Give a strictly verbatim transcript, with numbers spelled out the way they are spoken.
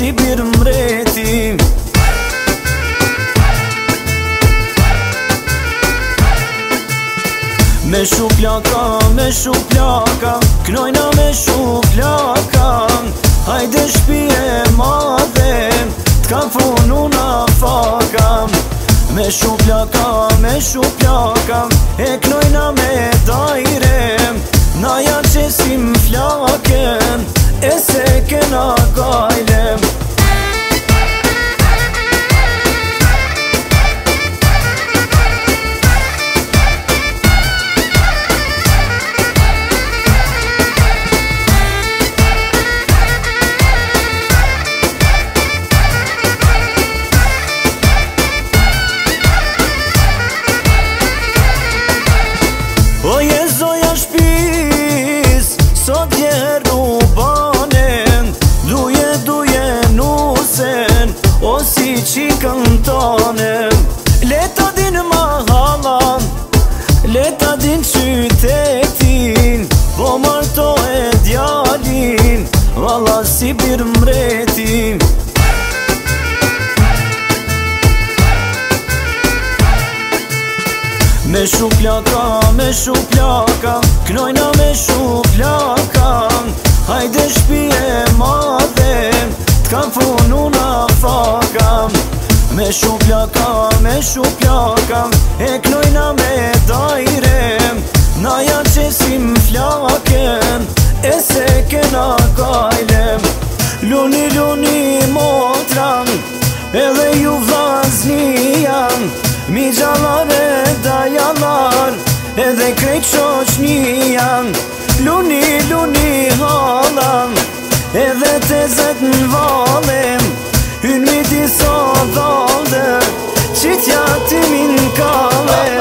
si bir mreti. Me shu plaka, me shu plaka, knojna me shu plaka. Hajde shpije madhe, t'ka punu na faka. Me shu plaka, me shu plaka, e knojna me dajre. Na ja qesim flaken, e se kena gajlem. Oje zoja shpis, sot je rubanen. Duje, duje nusen, o si qikën tanen. Leta din mahallan, leta din qytetin, po marto e djalin, valla si bir mretin. Me shu plaka, me shu plaka, knojna me shu plaka. Hajde shpije madhe, t'ka punu na faka. Me shu plaka, me shu plaka, e knojna me dajre. Na ja qesim flaken, e se kena gajlem. Luni, luni motran, edhe ju vllazni jan. Mi gjallar e dajallar, edhe krejt shoqni jan. Luni, luni halan, edhe te zet n'valem. Hyn mi disa dhalde, qitja ti min kalem.